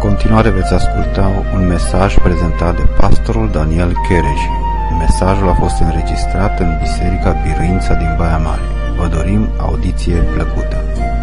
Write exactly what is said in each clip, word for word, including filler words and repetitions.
continuare veți asculta un mesaj prezentat de pastorul Daniel Chereji. Mesajul a fost înregistrat în Biserica Biruința din Baia Mare. Vă dorim audiție plăcută.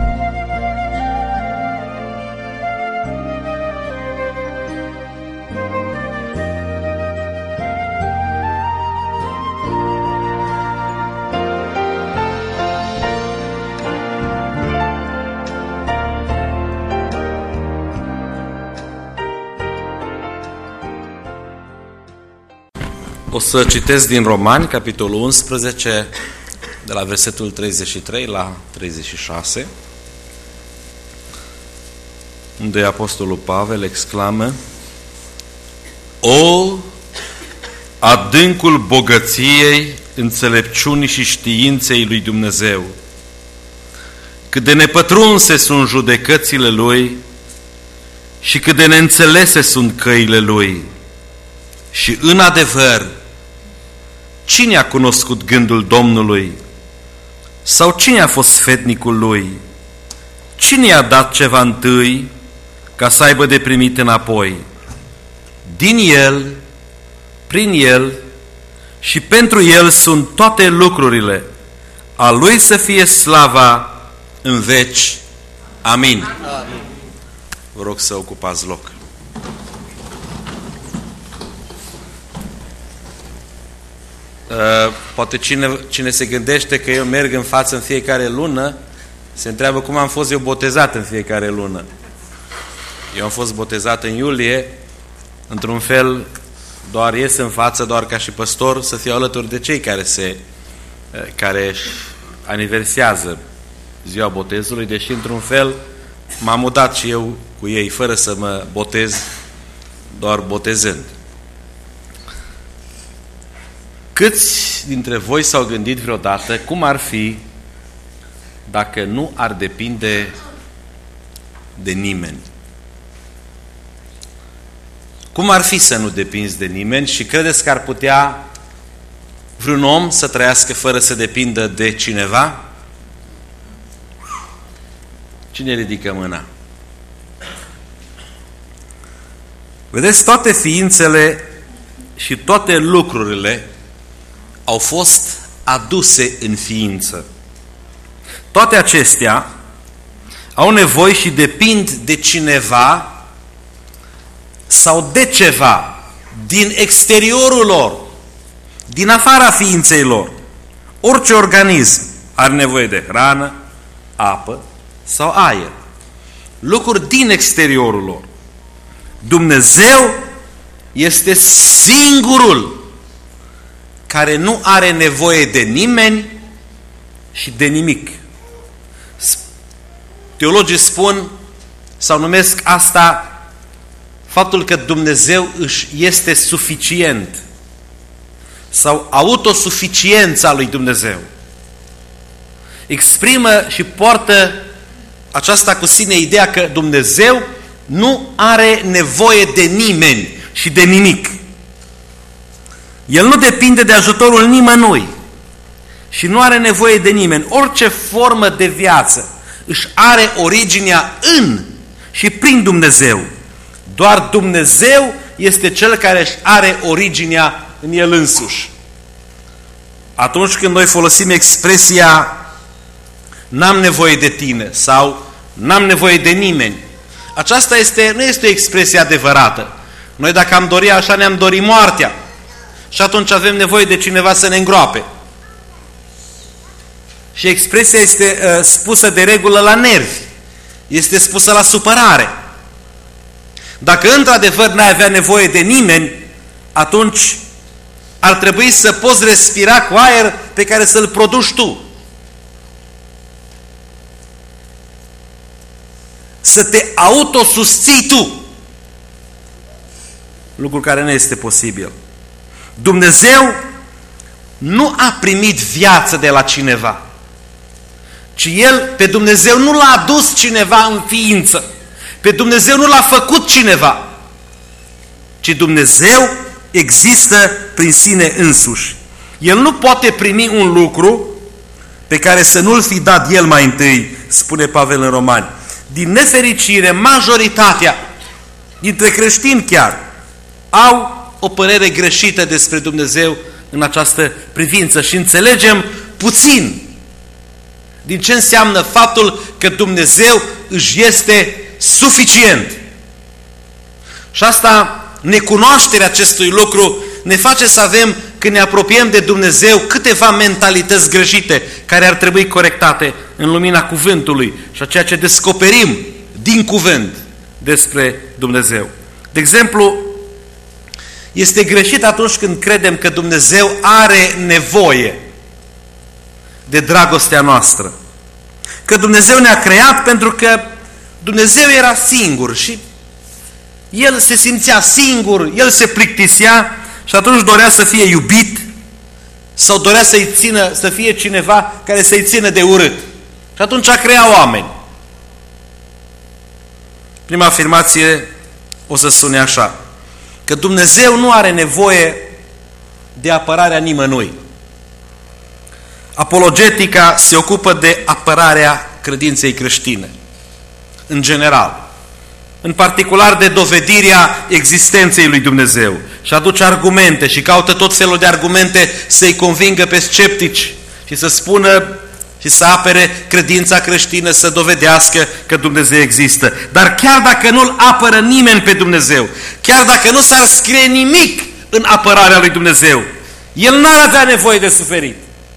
O să citesc din Romani, capitolul unsprezece, de la versetul treizeci și trei la treizeci și șase, unde apostolul Pavel exclamă: O, adâncul bogăției, înțelepciunii și științei lui Dumnezeu! Cât de nepătrunse sunt judecățile Lui și cât de neînțelese sunt căile Lui! Și în adevăr, cine a cunoscut gândul Domnului? Sau cine a fost sfetnicul Lui? Cine i-a dat ceva întâi ca să aibă de primit înapoi? Din El, prin El și pentru El sunt toate lucrurile. A Lui să fie slava în veci. Amin. Amin. Vă rog să ocupați loc. Uh, poate cine, cine se gândește că eu merg în față în fiecare lună, se întreabă cum am fost eu botezat în fiecare lună. Eu am fost botezat în iulie, într-un fel doar ies în față, doar ca și păstor, să fiu alături de cei care se uh, care aniversează ziua botezului, deși într-un fel m-am mutat și eu cu ei, fără să mă botez, doar botezând. Câți dintre voi s-au gândit vreodată cum ar fi dacă nu ar depinde de nimeni? Cum ar fi să nu depinzi de nimeni și credeți că ar putea vreun om să trăiască fără să depindă de cineva? Cine ridică mâna? Vedeți, toate ființele și toate lucrurile au fost aduse în ființă. Toate acestea au nevoie și depind de cineva sau de ceva din exteriorul lor, din afara ființei lor. Orice organism are nevoie de hrană, apă sau aer. Lucruri din exteriorul lor. Dumnezeu este singurul care nu are nevoie de nimeni și de nimic. Teologii spun sau numesc asta faptul că Dumnezeu își este suficient sau autosuficiența lui Dumnezeu. Exprimă și poartă aceasta cu sine ideea că Dumnezeu nu are nevoie de nimeni și de nimic. El nu depinde de ajutorul nimănui și nu are nevoie de nimeni. Orice formă de viață își are originea în și prin Dumnezeu. Doar Dumnezeu este Cel care își are originea în El însuși. Atunci când noi folosim expresia n-am nevoie de tine sau n-am nevoie de nimeni, aceasta este, nu este o expresie adevărată. Noi dacă am dori așa, ne-am dorit moartea. Și atunci avem nevoie de cineva să ne îngroape. Și expresia este uh, spusă de regulă la nervi. Este spusă la supărare. Dacă într-adevăr n-ai avea nevoie de nimeni, atunci ar trebui să poți respira cu aer pe care să-l produci tu. Să te autosusții tu. Lucru care nu este posibil. Dumnezeu nu a primit viață de la cineva, ci El, pe Dumnezeu nu l-a adus cineva în ființă, pe Dumnezeu nu l-a făcut cineva, ci Dumnezeu există prin sine însuși. El nu poate primi un lucru pe care să nu-l fi dat El mai întâi, spune Pavel în Romani. Din nefericire, majoritatea dintre creștini chiar, au o părere greșită despre Dumnezeu în această privință și înțelegem puțin din ce înseamnă faptul că Dumnezeu își este suficient. Și asta, necunoașterea acestui lucru, ne face să avem, când ne apropiem de Dumnezeu, câteva mentalități greșite care ar trebui corectate în lumina cuvântului și a ceea ce descoperim din cuvânt despre Dumnezeu. De exemplu, este greșit atunci când credem că Dumnezeu are nevoie de dragostea noastră. Că Dumnezeu ne-a creat pentru că Dumnezeu era singur și El se simțea singur, El se plictisea și atunci dorea să fie iubit sau dorea să-i țină, să fie cineva care să-i țină de urât. Și atunci a creat oameni. Prima afirmație o să sune așa, că Dumnezeu nu are nevoie de apărarea nimănui. Apologetica se ocupă de apărarea credinței creștine, în general. În particular de dovedirea existenței lui Dumnezeu. Și aduce argumente și caută tot felul de argumente să-i convingă pe sceptici și să spună și să apere credința creștină, să dovedească că Dumnezeu există. Dar chiar dacă nu-L apără nimeni pe Dumnezeu, chiar dacă nu s-ar scrie nimic în apărarea lui Dumnezeu, El n-ar avea nevoie de suferit.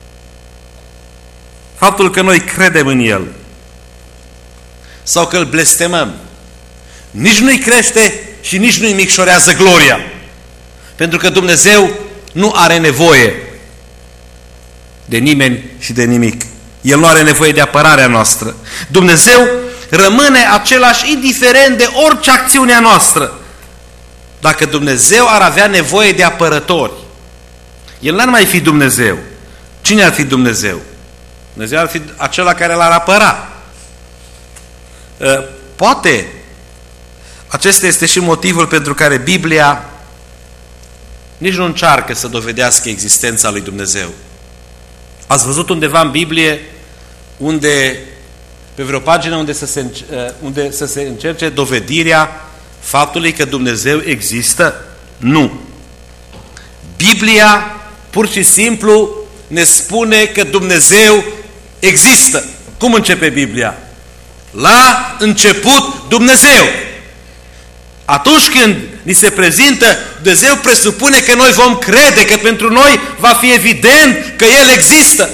Faptul că noi credem în El sau că Îl blestemăm nici nu-i crește și nici nu-i micșorează gloria. Pentru că Dumnezeu nu are nevoie de nimeni și de nimic. El nu are nevoie de apărarea noastră. Dumnezeu rămâne același indiferent de orice acțiune a noastră. Dacă Dumnezeu ar avea nevoie de apărători, El n-ar mai fi Dumnezeu. Cine ar fi Dumnezeu? Dumnezeu ar fi acela care l-ar apăra. Poate acesta este și motivul pentru care Biblia nici nu încearcă să dovedească existența lui Dumnezeu. Ați văzut undeva în Biblie unde, pe vreo pagină unde să se, unde să se încerce dovedirea faptului că Dumnezeu există? Nu. Biblia pur și simplu ne spune că Dumnezeu există. Cum începe Biblia? La început Dumnezeu. Atunci când ni se prezintă, Dumnezeu presupune că noi vom crede, că pentru noi va fi evident că El există.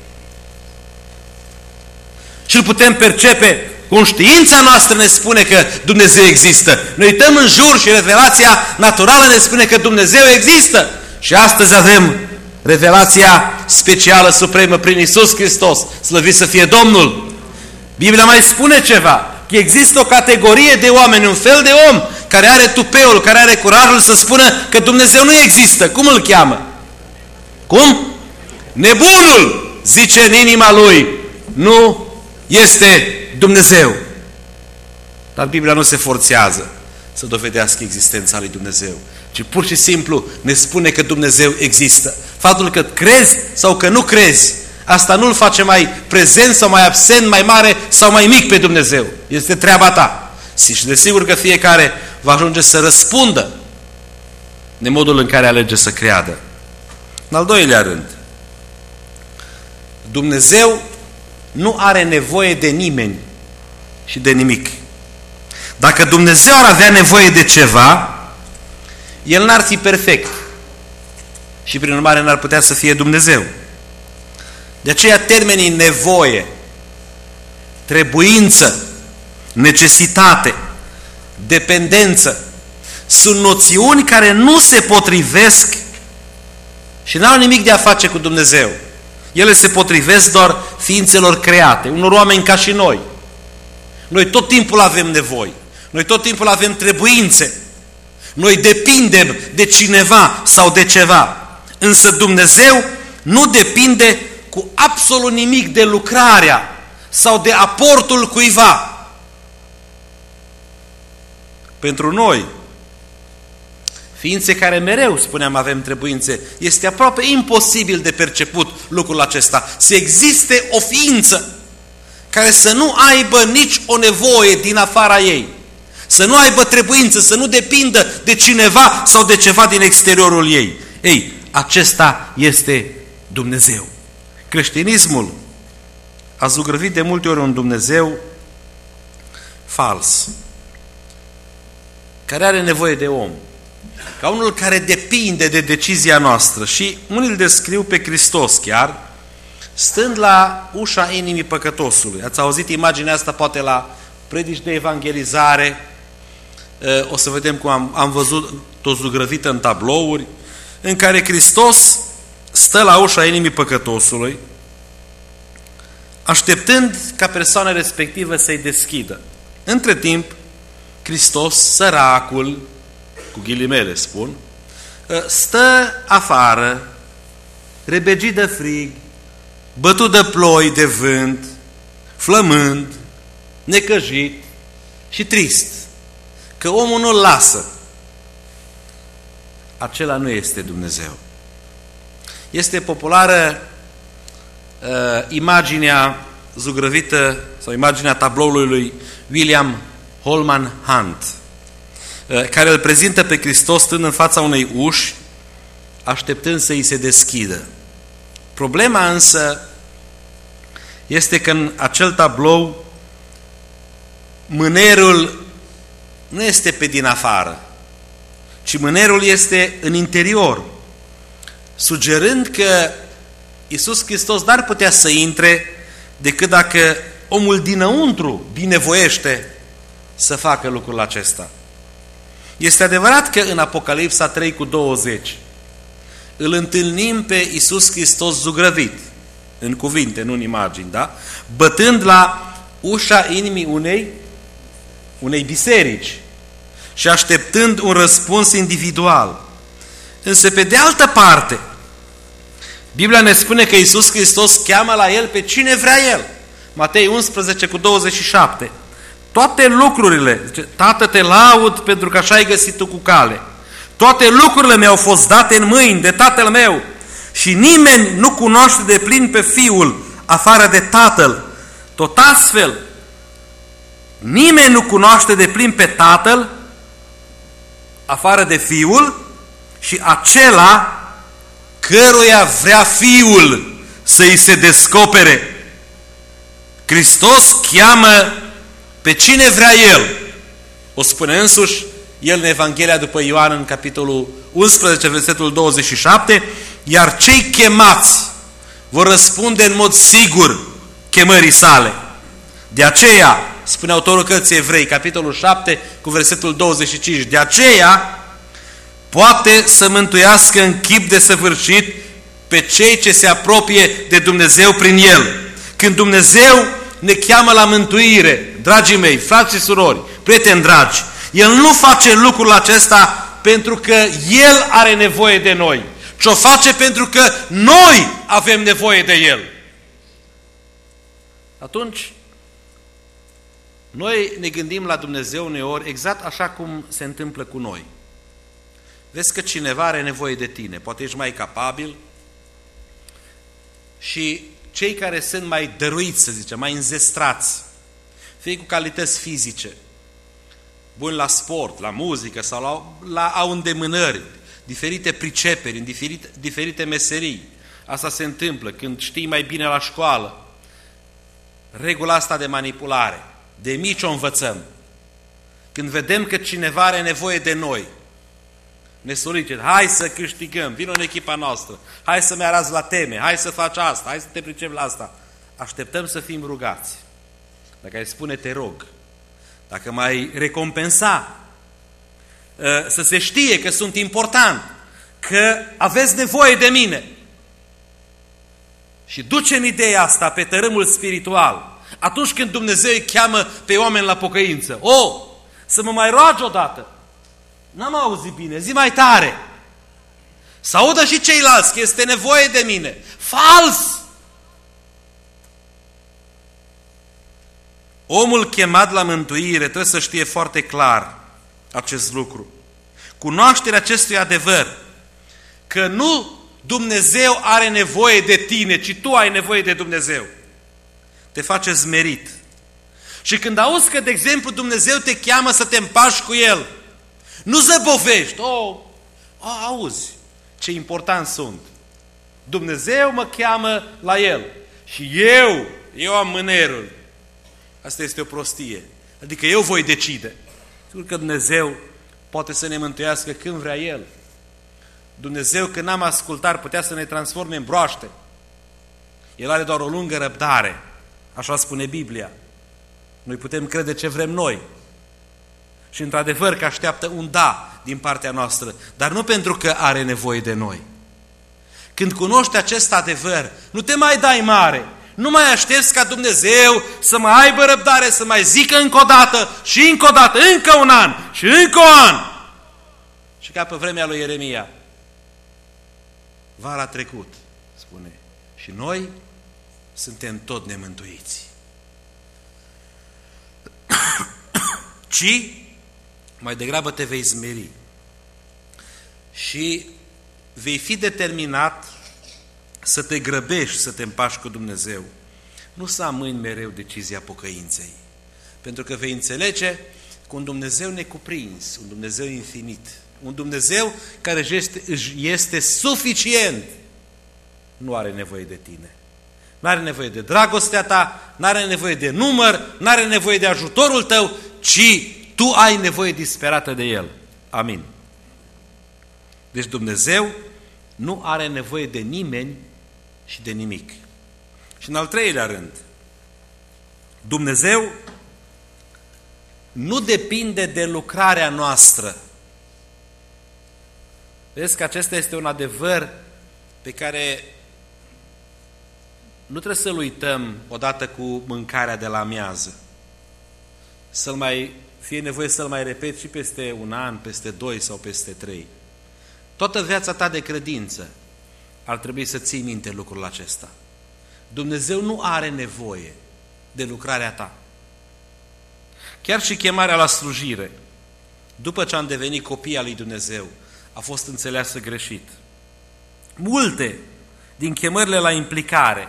Și îl putem percepe. Conștiința noastră ne spune că Dumnezeu există. Noi uităm în jur și revelația naturală ne spune că Dumnezeu există. Și astăzi avem revelația specială, supremă, prin Iisus Hristos. Slăvit să fie Domnul! Biblia mai spune ceva, că există o categorie de oameni, un fel de om care are tupeul, care are curajul să spună că Dumnezeu nu există. Cum îl cheamă? Cum? Nebunul, zice în inima lui, nu este Dumnezeu. Dar Biblia nu se forțează să dovedească existența lui Dumnezeu, ci pur și simplu ne spune că Dumnezeu există. Faptul că crezi sau că nu crezi, asta nu îl face mai prezent sau mai absent, mai mare sau mai mic pe Dumnezeu. Este treaba ta. Și desigur că fiecare va ajunge să răspundă de modul în care alege să creadă. În al doilea rând, Dumnezeu nu are nevoie de nimeni și de nimic. Dacă Dumnezeu ar avea nevoie de ceva, El n-ar fi perfect și prin urmare n-ar putea să fie Dumnezeu. De aceea termenii nevoie, trebuință, necesitate, dependență sunt noțiuni care nu se potrivesc și n-au nimic de a face cu Dumnezeu. Ele se potrivesc doar ființelor create, unor oameni ca și noi. Noi tot timpul avem nevoi, noi tot timpul avem trebuințe, noi depindem de cineva sau de ceva, însă Dumnezeu nu depinde cu absolut nimic de lucrarea sau de aportul cuiva. Pentru noi, ființe care mereu, spuneam, avem trebuințe, este aproape imposibil de perceput lucrul acesta. Să existe o ființă care să nu aibă nici o nevoie din afara ei. să nu aibă trebuință, să nu depindă de cineva sau de ceva din exteriorul ei. Ei, acesta este Dumnezeu. Creștinismul a zugrăvit de multe ori un Dumnezeu fals, care are nevoie de om, ca unul care depinde de decizia noastră. Și unii îl descriu pe Hristos chiar, stând la ușa inimii păcătosului. Ați auzit imaginea asta poate la predici de evangelizare, o să vedem cum am, am văzut-o zugrăvită în tablouri, în care Hristos stă la ușa inimii păcătosului, așteptând ca persoana respectivă să-i deschidă. Între timp, Hristos, săracul, cu ghilimele spun, stă afară, rebegit de frig, bătut de ploi, de vânt, flămând, necăjit și trist, că omul nu-l lasă. Acela nu este Dumnezeu. Este populară uh, imaginea zugrăvită sau imaginea tabloului lui William Holman Hunt, uh, care îl prezintă pe Hristos stând în fața unei uși, așteptând să îi se deschidă. Problema însă este că în acel tablou mânerul nu este pe din afară, ci mânerul este în interior, sugerând că Iisus Hristos n-ar putea să intre decât dacă omul dinăuntru binevoiește să facă lucrul acesta. Este adevărat că în Apocalipsa trei cu douăzeci îl întâlnim pe Iisus Hristos zugrăvit, în cuvinte, nu în imagini, da? Bătând la ușa inimii unei, unei biserici și așteptând un răspuns individual. Însă, pe de altă parte, Biblia ne spune că Iisus Hristos cheamă la El pe cine vrea El. Matei unsprezece cu douăzeci și șapte. Toate lucrurile, zice, Tată, te laud pentru că așa ai găsit tu cu cale. Toate lucrurile mi-au fost date în mâini de Tatăl meu și nimeni nu cunoaște de plin pe Fiul afară de Tatăl. Tot astfel, nimeni nu cunoaște de plin pe Tatăl afară de Fiul și acela căruia vrea Fiul să-i se descopere. Hristos cheamă pe cine vrea El. O spune însuși El în Evanghelia după Ioan în capitolul unsprezece, versetul douăzeci și șapte, iar cei chemați vor răspunde în mod sigur chemării sale. De aceea, spune autorul cărții Evrei, capitolul șapte, cu versetul douăzeci și cinci, de aceea poate să mântuiască în chip desăvârșit pe cei ce se apropie de Dumnezeu prin El. Când Dumnezeu ne cheamă la mântuire, dragii mei, frați și surori, prieteni dragi, El nu face lucrul acesta pentru că El are nevoie de noi, ci o face pentru că noi avem nevoie de El. Atunci, noi ne gândim la Dumnezeu uneori exact așa cum se întâmplă cu noi. Vezi că cineva are nevoie de tine, poate ești mai capabil și cei care sunt mai dăruiți, să zicem, mai înzestrați, fie cu calități fizice, buni la sport, la muzică sau la, la au îndemânări, diferite priceperi, în diferite, diferite meserii. Asta se întâmplă când știi mai bine la școală. Regula asta de manipulare, de mici o învățăm. Când vedem că cineva are nevoie de noi, ne solicită, hai să câștigăm, vină în echipa noastră, hai să-mi arăți la teme, hai să faci asta, hai să te pricepi la asta. Așteptăm să fim rugați. Dacă ai spune te rog, dacă mai recompensa, să se știe că sunt important, că aveți nevoie de mine. Și ducem ideea asta pe tărâmul spiritual. Atunci când Dumnezeu îi cheamă pe oameni la pocăință. O, să mă mai roagi odată. N-am auzit bine, zi mai tare. Să audă și ceilalți că este nevoie de mine. Fals! Omul chemat la mântuire trebuie să știe foarte clar acest lucru. Cunoașterea acestui adevăr, că nu Dumnezeu are nevoie de tine, ci tu ai nevoie de Dumnezeu, te face zmerit Și când auzi că, de exemplu, Dumnezeu te cheamă să te împași cu El, nu zăbovești. Oh, oh, auzi ce important sunt. Dumnezeu mă cheamă la El și eu, eu am mânerul. Asta este o prostie. Adică eu voi decide. Sigur că Dumnezeu poate să ne mântuiască când vrea El. Dumnezeu, când n-am ascultat, putea să ne transforme în broaște. El are doar o lungă răbdare. Așa spune Biblia. Noi putem crede ce vrem noi. Și într-adevăr că așteaptă un da din partea noastră, dar nu pentru că are nevoie de noi. Când cunoști acest adevăr, nu te mai dai mare. Nu mai aștepți ca Dumnezeu să mai aibă răbdare, să mai zică încă o dată și încă o dată, încă un an și încă un an. Și ca pe vremea lui Ieremia, vara a trecut, spune, și noi suntem tot nemântuiți. Ci mai degrabă te vei smeri și vei fi determinat să te grăbești, să te împași cu Dumnezeu. Nu să amâni mereu decizia pocăinței, pentru că vei înțelege că un Dumnezeu necuprins, un Dumnezeu infinit, un Dumnezeu care este, este suficient, nu are nevoie de tine. Nu are nevoie de dragostea ta, nu are nevoie de număr, nu are nevoie de ajutorul tău, ci tu ai nevoie disperată de El. Amin. Deci Dumnezeu nu are nevoie de nimeni și de nimic. Și în al treilea rând, Dumnezeu nu depinde de lucrarea noastră. Vezi că acesta este un adevăr pe care nu trebuie să-l uităm odată cu mâncarea de la amiază. Să-l mai fie nevoie să-l mai repet și peste un an, peste doi sau peste trei. Toată viața ta de credință ar trebui să ții minte lucrul acesta. Dumnezeu nu are nevoie de lucrarea ta. Chiar și chemarea la slujire, după ce am devenit copii al lui Dumnezeu, a fost înțeleasă greșit. Multe din chemările la implicare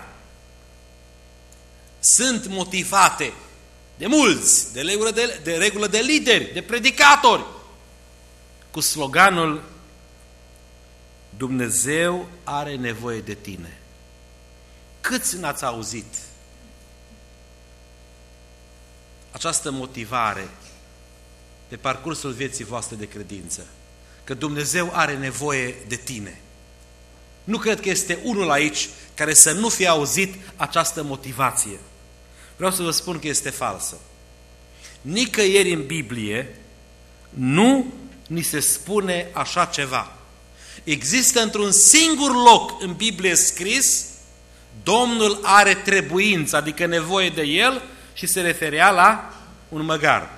sunt motivate de mulți, de regulă de, de, regulă de lideri, de predicatori, cu sloganul Dumnezeu are nevoie de tine. Câți n-ați auzit această motivare pe parcursul vieții voastre de credință? Că Dumnezeu are nevoie de tine. Nu cred că este unul aici care să nu fie auzit această motivație. Vreau să vă spun că este falsă. Nicăieri în Biblie nu ni se spune așa ceva. Există într-un singur loc în Biblie scris Domnul are trebuință, adică nevoie de El, și se referea la un măgar.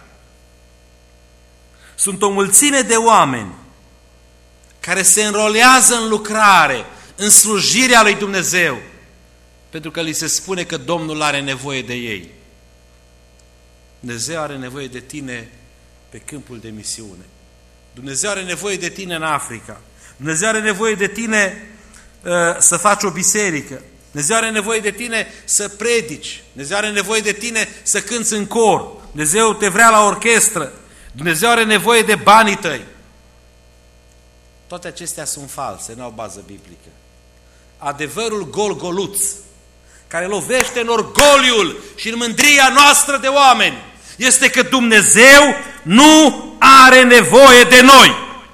Sunt o mulțime de oameni care se înrolează în lucrare, în slujirea lui Dumnezeu, pentru că li se spune că Domnul are nevoie de ei. Dumnezeu are nevoie de tine pe câmpul de misiune. Dumnezeu are nevoie de tine în Africa. Dumnezeu are nevoie de tine uh, să faci o biserică. Dumnezeu are nevoie de tine să predici. Dumnezeu are nevoie de tine să cânți în cor. Dumnezeu te vrea la orchestră. Dumnezeu are nevoie de banii tăi. Toate acestea sunt false, nu au bază biblică. Adevărul gol-goluț, care lovește în orgoliul și în mândria noastră de oameni, este că Dumnezeu nu are nevoie de noi.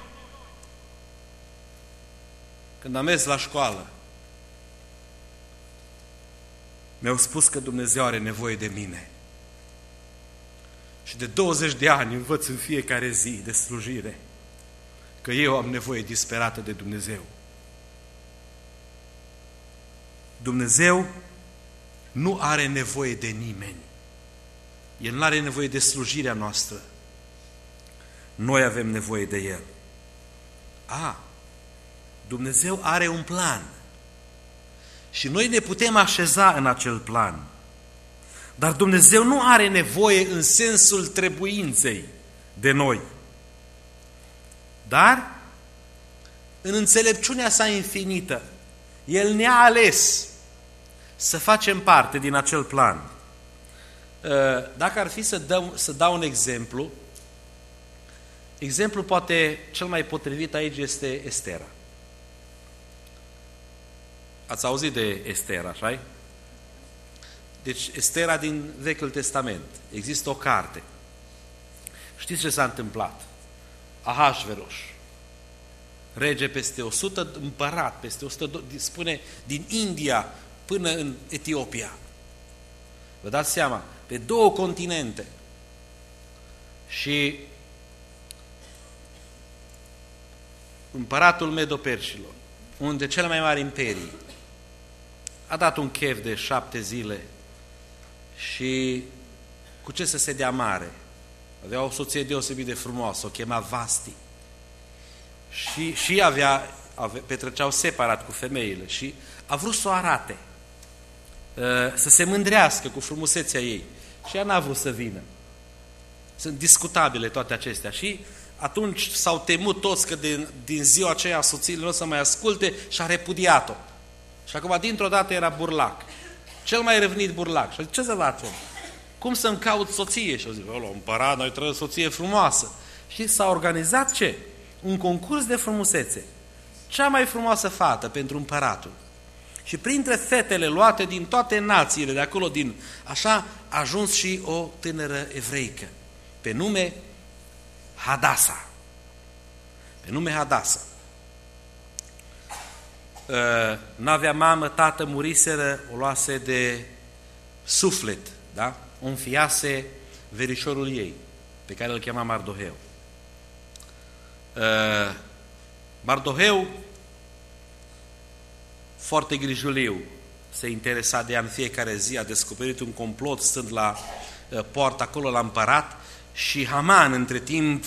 Când am mers la școală, mi-au spus că Dumnezeu are nevoie de mine. Și de douăzeci de ani învăț în fiecare zi de slujire că eu am nevoie disperată de Dumnezeu. Dumnezeu nu are nevoie de nimeni. El nu are nevoie de slujirea noastră. Noi avem nevoie de El. A, Dumnezeu are un plan. Și noi ne putem așeza în acel plan. Dar Dumnezeu nu are nevoie în sensul trebuinței de noi. Dar, în înțelepciunea sa infinită, El ne-a ales să facem parte din acel plan. Dacă ar fi să dau, să dau un exemplu, exemplu poate cel mai potrivit aici este Estera. Ați auzit de Estera, așa-i? Deci Estera din Vechiul Testament. Există o carte. Știți ce s-a întâmplat? Ahasveros, rege peste o sută, împărat peste o sută, spune din India până în Etiopia. Vă dați seama, pe două continente. Și împăratul Medo-Perșilor, unde cele mai mari imperii, a dat un chef de șapte zile și cu ce să se dea mare? Avea o soție deosebit de frumoasă, o chema Vasti. Și, și avea, avea, petreceau separat cu femeile și a vrut să o arate, să se mândrească cu frumusețea ei. Și ea n-a vrut să vină. Sunt discutabile toate acestea. Și atunci s-au temut toți că din, din ziua aceea soțiile nu o să mai asculte și a repudiat-o. Și acum dintr-o dată era burlac. Cel mai răvnit burlac. Și a zis, ce să facem? Cum să-mi caut soție? Și au zis, ăla, împărat, noi trebuie o soție frumoasă. Și s-a organizat ce? Un concurs de frumusețe. Cea mai frumoasă fată pentru împăratul. Și printre fetele luate din toate națiile de acolo, din așa, a ajuns și o tânără evreică, pe nume Hadasa. Pe nume Hadasa. N-avea mamă, tată, muriseră, o luase de suflet, da? O înfiase verișorul ei, pe care îl chema Mardoheu. Mardoheu, foarte grijuliu, se interesa de ea în fiecare zi, a descoperit un complot stând la poartă acolo la împărat și Haman, între timp,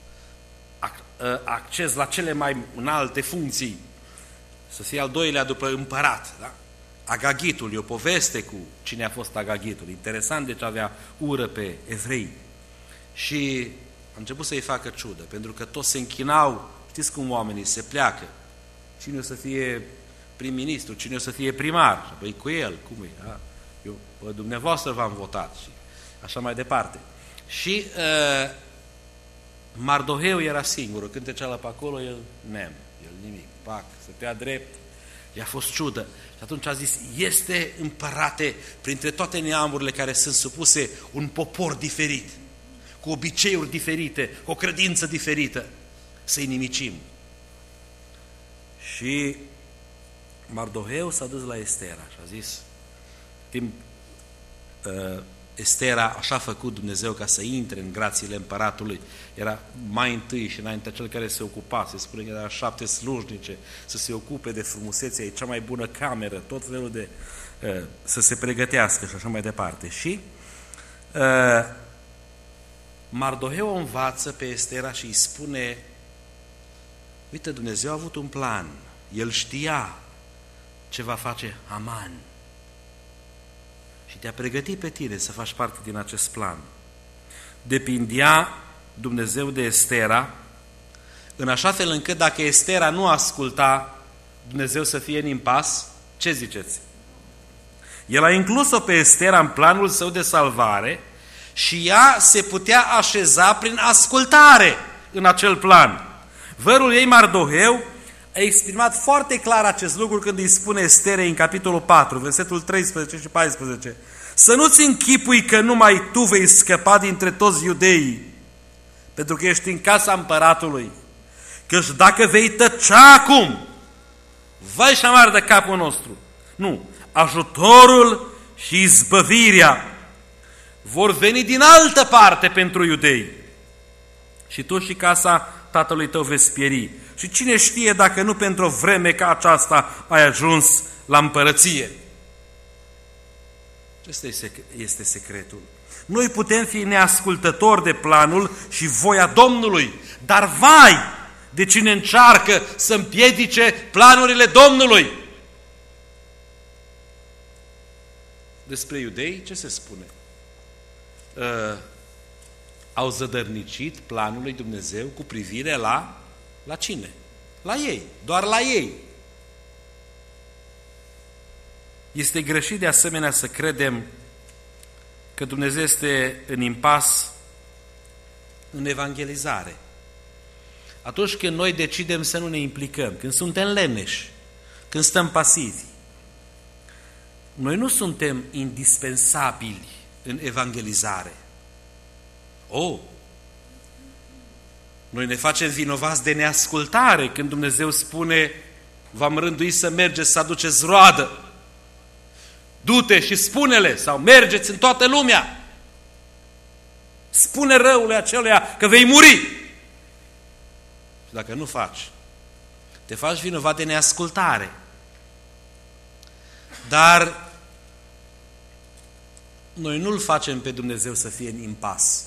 acces la cele mai înalte funcții, să fie al doilea după împărat, da? Agagitul, e o poveste cu cine a fost Agagitul. Interesant, deci avea ură pe evrei. Și a început să-i facă ciudă, pentru că toți se închinau, știți cum oamenii se pleacă. Cine o să fie prim-ministru, cine o să fie primar? Păi cu el, cum e? Da? Eu, dumneavoastră v-am votat și așa mai departe. Și uh, Mardoheu era singurul, când trecea la pe acolo, el nem, el nimic, pac, stătea drept, i-a fost ciudă. Și atunci a zis, este împărate printre toate neamurile care sunt supuse un popor diferit, cu obiceiuri diferite, cu o credință diferită, să-i nimicim. Și Mardoheu s-a dus la Estera și a zis, timp, uh, Estera așa a făcut Dumnezeu ca să intre în grațiile împăratului. Era mai întâi și înainte cel care se ocupa, se spune că era șapte slujnice, să se ocupe de frumusețea ei, cea mai bună cameră, tot felul de, uh, să se pregătească și așa mai departe. Și uh, Mardoheu o învață pe Estera și îi spune, uite, Dumnezeu a avut un plan, el știa ce va face Haman și te-a pregătit pe tine să faci parte din acest plan. Depindea Dumnezeu de Estera, în așa fel încât dacă Estera nu asculta, Dumnezeu să fie în impas, ce ziceți? El a inclus-o pe Estera în planul său de salvare și ea se putea așeza prin ascultare în acel plan. Vărul ei, Mardoheu, a exprimat foarte clar acest lucru când îi spune Esterei în capitolul patru, versetul treisprezece și paisprezece. Să nu-ți închipui că numai tu vei scăpa dintre toți iudeii, pentru că ești în casa împăratului. Căci dacă vei tăcea acum, vai și amar de capul nostru. Nu, ajutorul și izbăvirea vor veni din altă parte pentru iudei. Și tu și casa tatălui tău veți pieri. Și cine știe dacă nu pentru o vreme ca aceasta ai ajuns la împărăție. Acesta este secretul. Noi putem fi neascultători de planul și voia Domnului, dar vai de cine încearcă să împiedice planurile Domnului. Despre iudei ce se spune? Uh, au zădărnicit planul lui Dumnezeu cu privire la la cine? La ei, doar la ei. Este greșit de asemenea să credem că Dumnezeu este în impas în evangelizare. Atunci când noi decidem să nu ne implicăm, când suntem leneși, când stăm pasivi, noi nu suntem indispensabili în evangelizare. Oh! Noi ne facem vinovați de neascultare când Dumnezeu spune: v-am rânduit să mergeți să aduceți roadă. Du-te și spune-le, sau mergeți în toată lumea. Spune răului aceluia că vei muri. Și dacă nu faci, te faci vinovat de neascultare. Dar noi nu-L facem pe Dumnezeu să fie în impas.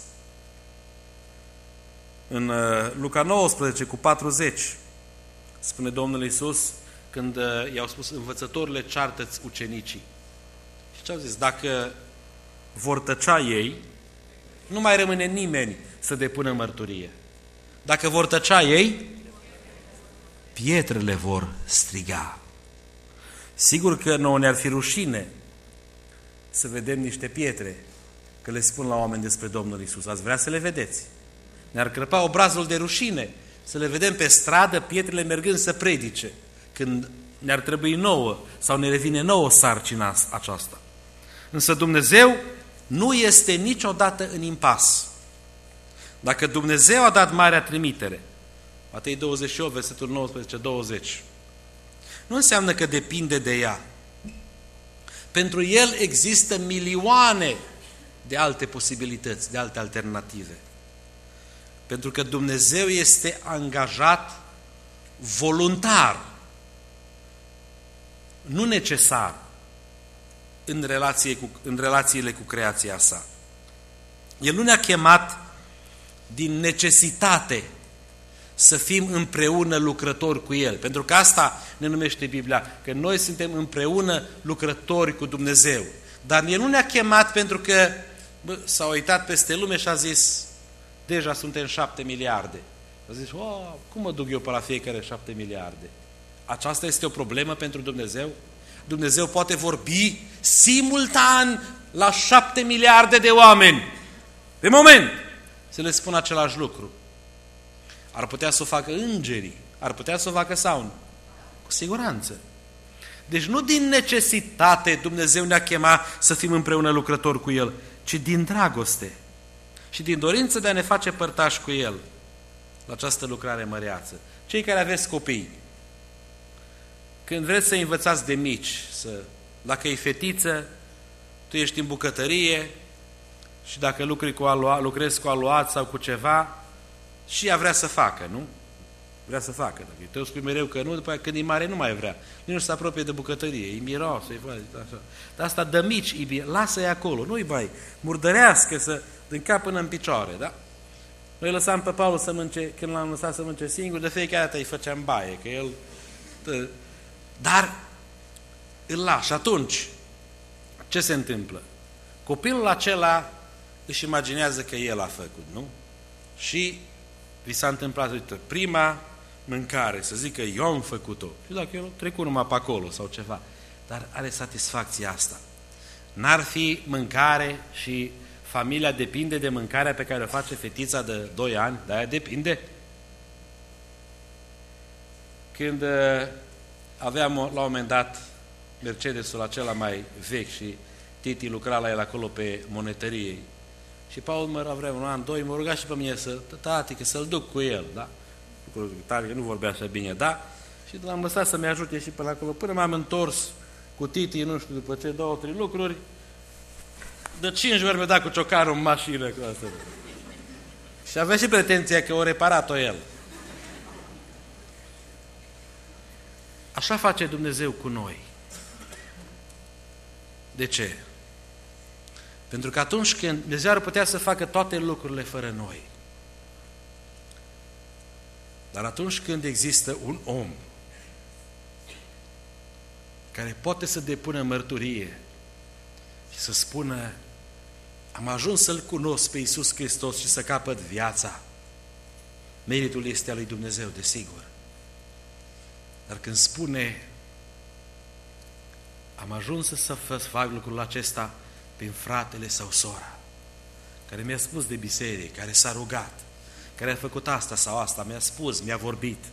În Luca nouăsprezece cu patruzeci spune Domnul Iisus, când i-au spus: învățătorile, ceartă-ți ucenicii. Și ce au zis? Dacă vor tăcea ei, nu mai rămâne nimeni să depună mărturie. Dacă vor tăcea ei, pietrele vor striga. Sigur că nouă ne-ar fi rușine să vedem niște pietre că le spun la oameni despre Domnul Iisus. Ați vrea să le vedeți? Ne-ar crăpa obrazul de rușine să le vedem pe stradă pietrele mergând să predice, când ne-ar trebui nouă sau ne revine nouă sarcina aceasta. Însă Dumnezeu nu este niciodată în impas. Dacă Dumnezeu a dat marea trimitere, Matei douăzeci și opt, versetul nouăsprezece douăzeci, nu înseamnă că depinde de ea. Pentru El există milioane de alte posibilități, de alte alternative. Pentru că Dumnezeu este angajat voluntar, nu necesar, în, relație cu, în relațiile cu creația sa. El nu ne-a chemat din necesitate să fim împreună lucrători cu El. Pentru că asta ne numește Biblia, că noi suntem împreună lucrători cu Dumnezeu. Dar El nu ne-a chemat pentru că s-a uitat peste lume și a zis: deja suntem șapte miliarde. A zis: oh, cum mă duc eu pe la fiecare șapte miliarde? Aceasta este o problemă pentru Dumnezeu? Dumnezeu poate vorbi simultan la șapte miliarde de oameni. De moment, să le spun același lucru. Ar putea să o facă îngerii, ar putea să o facă sau nu? Cu siguranță. Deci nu din necesitate Dumnezeu ne-a chemat să fim împreună lucrători cu El, ci din dragoste și din dorință de a ne face părtași cu El la această lucrare măreață. Cei care aveți copii, când vreți să învățați de mici, să, dacă e fetiță, tu ești în bucătărie și dacă lucri cu alua, lucrezi cu aluat sau cu ceva, și ea vrea să facă, nu? Vrea să facă. Dacă te spui mereu că nu, după aia când e mare nu mai vrea. Nici nu se apropie de bucătărie, e miroasă, e așa. Dar asta de mici, e, lasă-i acolo, nu-i mai murdărească să, din cap până în picioare, da? Noi lăsam pe Paul să mânce, când l-am lăsat să mânce singur, de fiecare dată îi făceam baie, că el... Tă, dar îl lași. Atunci, ce se întâmplă? Copilul acela își imaginează că el a făcut, nu? Și vi s-a întâmplat, uite, prima mâncare, să zic că eu am făcut-o. Și dacă eu trecut numai pe acolo sau ceva, dar are satisfacția asta. N-ar fi mâncare și familia depinde de mâncarea pe care o face fetița de doi ani, de aia depinde. Când aveam la un moment dat Mercedesul acela mai vechi și Titi lucra la el acolo pe monetărie. Și Paul mă vrea un an, doi, mă ruga și pe mine să, tati, că să-l duc cu el, da? Tare că nu vorbea așa bine, da? Și l-am lăsat să-mi ajute și până acolo, până m-am întors cu Titi, nu știu, după ce două, trei lucruri, de cinci ori mi-a dat cu ciocanul în mașină. Cu asta. Și avea și pretenția că o reparat-o el. Așa face Dumnezeu cu noi. De ce? Pentru că atunci când Dumnezeu ar putea să facă toate lucrurile fără noi. Dar atunci când există un om care poate să depună mărturie și să spună: am ajuns să-L cunosc pe Iisus Hristos și să capăt viața, meritul este al lui Dumnezeu, desigur. Dar când spune: am ajuns să fac lucrul acesta prin fratele sau sora care mi-a spus de biserică, care s-a rugat, care a făcut asta sau asta, mi-a spus, mi-a vorbit.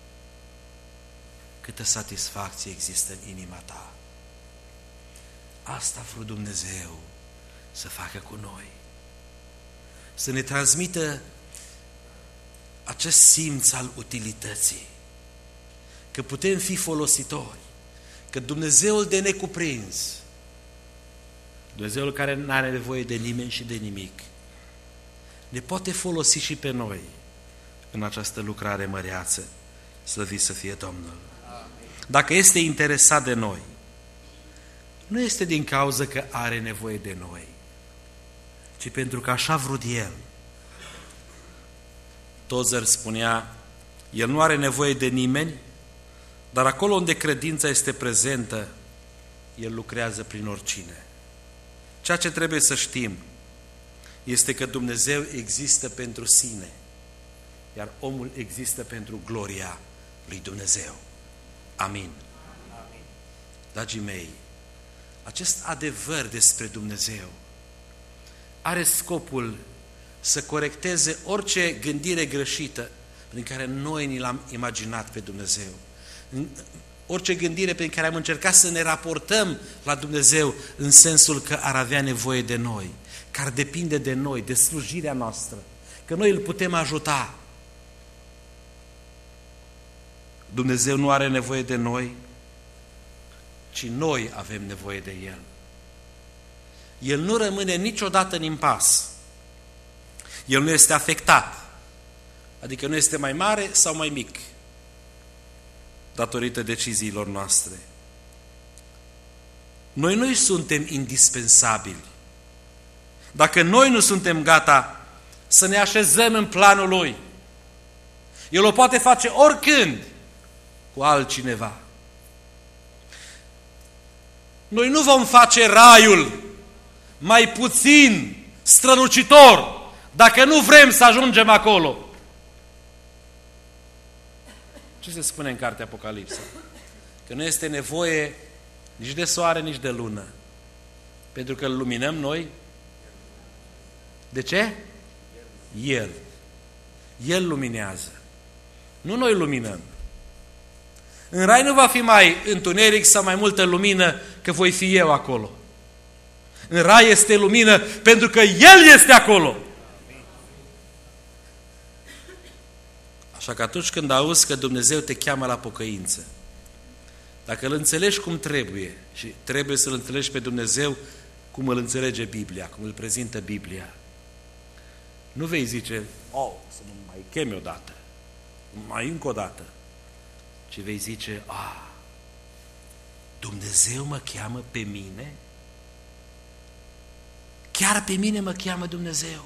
Câtă satisfacție există în inima ta. Asta a vrut Dumnezeu să facă cu noi. Să ne transmită acest simț al utilității, că putem fi folositori, că Dumnezeul de necuprins, Dumnezeul care nu are nevoie de nimeni și de nimic, ne poate folosi și pe noi în această lucrare măreață. Slăvit să fie Domnul! Dacă este interesat de noi, nu este din cauza că are nevoie de noi, ci pentru că așa a vrut El. Tozer spunea, El nu are nevoie de nimeni, dar acolo unde credința este prezentă, El lucrează prin oricine. Ceea ce trebuie să știm este că Dumnezeu există pentru sine, iar omul există pentru gloria lui Dumnezeu. Amin. Amin. Dragii mei, acest adevăr despre Dumnezeu are scopul să corecteze orice gândire greșită prin care noi ni l-am imaginat pe Dumnezeu. Orice gândire prin care am încercat să ne raportăm la Dumnezeu în sensul că ar avea nevoie de noi, că ar depinde de noi, de slujirea noastră, că noi îl putem ajuta. Dumnezeu nu are nevoie de noi, ci noi avem nevoie de El. El nu rămâne niciodată în impas. El nu este afectat, adică nu este mai mare sau mai mic datorită deciziilor noastre. Noi nu suntem indispensabili. Dacă noi nu suntem gata să ne așezăm în planul Lui, El o poate face oricând cu altcineva. Noi nu vom face raiul mai puțin strălucitor dacă nu vrem să ajungem acolo. Ce se spune în cartea Apocalipsa? Că nu este nevoie nici de soare, nici de lună. Pentru că îl luminăm noi. De ce? El. El luminează. Nu noi luminăm. În rai nu va fi mai întuneric sau mai multă lumină că voi fi eu acolo. În rai este lumină pentru că El este acolo. Așa că atunci când auzi că Dumnezeu te cheamă la pocăință, dacă îl înțelegi cum trebuie, și trebuie să-L înțelegi pe Dumnezeu cum îl înțelege Biblia, cum îl prezintă Biblia, nu vei zice, oh, să mă mai chemi odată, mai încă o dată, ci vei zice, ah, Dumnezeu mă cheamă pe mine? Chiar pe mine mă cheamă Dumnezeu?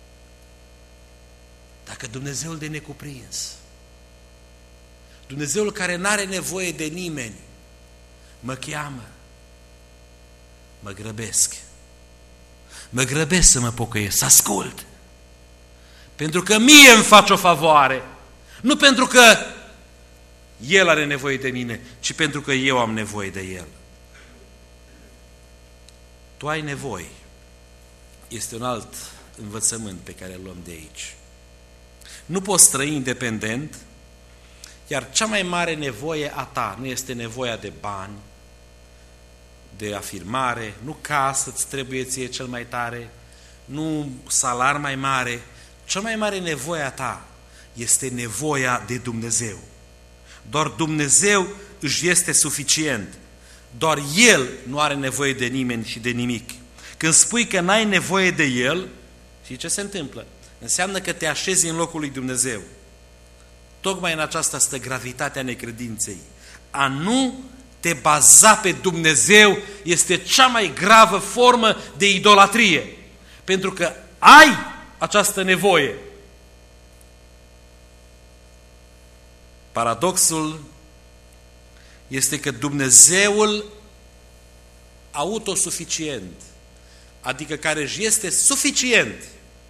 Dacă Dumnezeul de necuprins, Dumnezeul care n-are nevoie de nimeni, mă cheamă, mă grăbesc. Mă grăbesc să mă pocăiesc, să ascult. Pentru că mie îmi face o favoare. Nu pentru că El are nevoie de mine, ci pentru că eu am nevoie de El. Tu ai nevoie. Este un alt învățământ pe care îl luăm de aici. Nu poți trăi independent, iar cea mai mare nevoie a ta nu este nevoia de bani, de afirmare, nu casă îți trebuie ție cel mai tare, nu salar mai mare. Cea mai mare nevoie a ta este nevoia de Dumnezeu. Doar Dumnezeu își este suficient. Doar El nu are nevoie de nimeni și de nimic. Când spui că n-ai nevoie de El, știi ce se întâmplă? Înseamnă că te așezi în locul lui Dumnezeu. Tocmai în aceasta stă gravitatea necredinței. A nu te baza pe Dumnezeu este cea mai gravă formă de idolatrie. Pentru că ai această nevoie. Paradoxul este că Dumnezeul autosuficient, adică care își este suficient,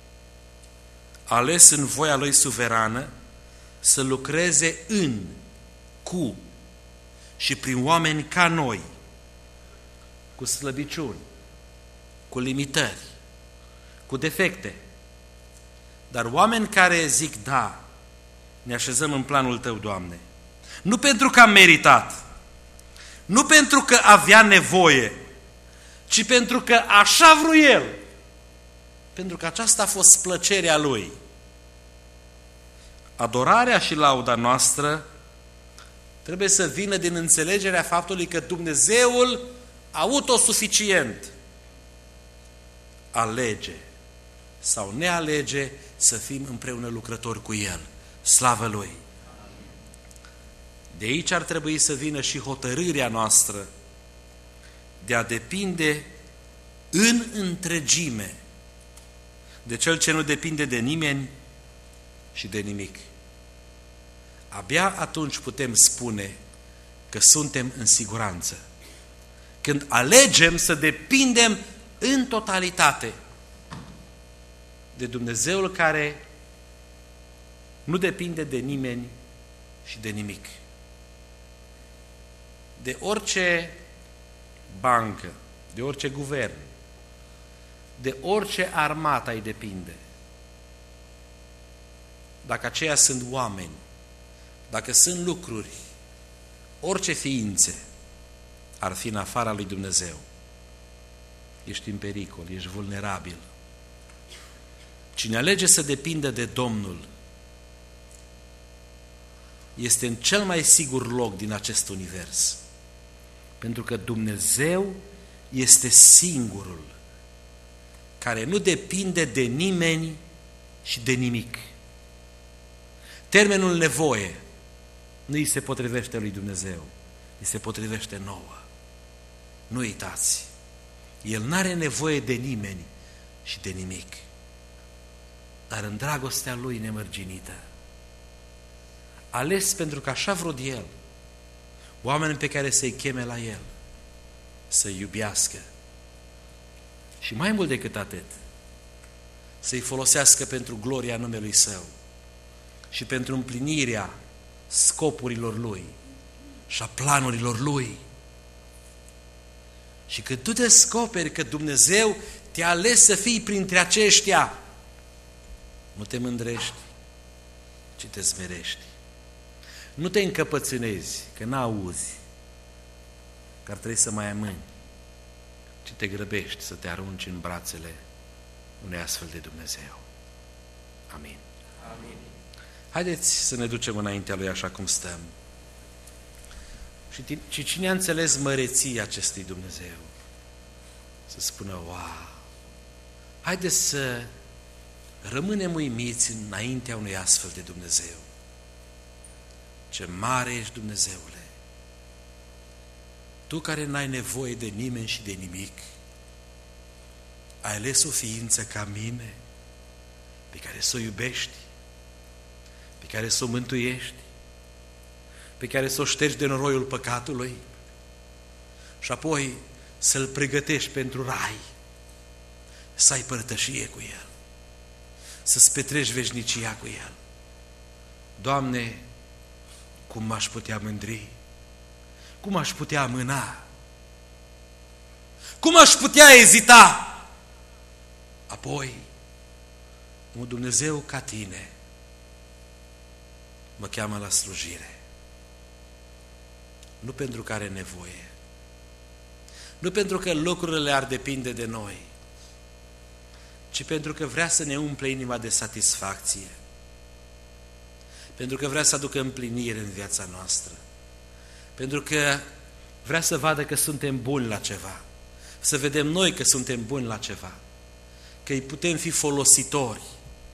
ales în voia Lui suverană să lucreze în, cu și prin oameni ca noi, cu slăbiciuni, cu limitări, cu defecte. Dar oameni care zic, da, ne așezăm în planul Tău, Doamne, nu pentru că am meritat, nu pentru că avea nevoie, ci pentru că așa vrut El, pentru că aceasta a fost plăcerea Lui. Adorarea și lauda noastră trebuie să vină din înțelegerea faptului că Dumnezeul autosuficient alege sau ne alege să fim împreună lucrători cu El. Slavă Lui! De aici ar trebui să vină și hotărârea noastră de a depinde în întregime de Cel ce nu depinde de nimeni și de nimic. Abia atunci putem spune că suntem în siguranță. Când alegem să depindem în totalitate de Dumnezeul care nu depinde de nimeni și de nimic. De orice bancă, de orice guvern, de orice armată îi depinde. Dacă aceia sunt oameni, dacă sunt lucruri, orice ființe ar fi în afara lui Dumnezeu, ești în pericol, ești vulnerabil. Cine alege să depindă de Domnul este în cel mai sigur loc din acest univers. Pentru că Dumnezeu este singurul care nu depinde de nimeni și de nimic. Termenul nevoie nu îi se potrivește lui Dumnezeu, îi se potrivește nouă. Nu uitați, El n-are nevoie de nimeni și de nimic, dar în dragostea Lui nemărginită, ales pentru că așa vrut El, oameni pe care să-i cheme la El, să-i iubească și mai mult decât atât, să-i folosească pentru gloria numelui Său și pentru împlinirea scopurilor Lui și a planurilor Lui. Și când tu descoperi că Dumnezeu te-a ales să fii printre aceștia, nu te mândrești, ci te smerești. Nu te încăpățânezi, că n-auzi că ar trebui să mai amâni, ci te grăbești să te arunci în brațele unei astfel de Dumnezeu. Amin. Amin. Haideți să ne ducem înaintea Lui așa cum stăm. Și, și cine a înțeles măreția acestui Dumnezeu, să spună, wow, haideți să rămânem uimiți înaintea unui astfel de Dumnezeu. Ce mare ești, Dumnezeule! Tu care n-ai nevoie de nimeni și de nimic, ai ales o ființă ca mine, pe care să o iubești, pe care să o mântuiești, pe care să o ștergi de noroiul păcatului și apoi să-L pregătești pentru rai, să ai părtășie cu El, să-ți petreci veșnicia cu El. Doamne, cum m-aș putea mândri? Cum aș putea amâna? Cum aș putea ezita? Apoi, un Dumnezeu ca Tine mă cheamă la slujire. Nu pentru că are nevoie, nu pentru că lucrurile ar depinde de noi, ci pentru că vrea să ne umple inima de satisfacție, pentru că vrea să aducă împlinire în viața noastră, pentru că vrea să vadă că suntem buni la ceva, să vedem noi că suntem buni la ceva, că îi putem fi folositori.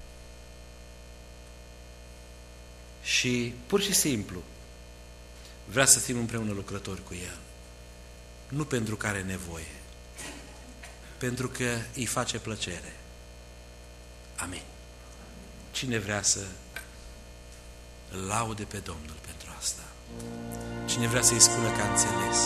Și pur și simplu vrea să fim împreună lucrători cu El. Nu pentru că are nevoie, pentru că îi face plăcere. Amin. Cine vrea să îl laude pe Domnul pentru asta? Cine vrea să-i spună că a înțeles?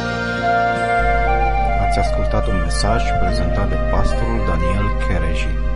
Ați ascultat un mesaj prezentat de pastorul Daniel Chereji.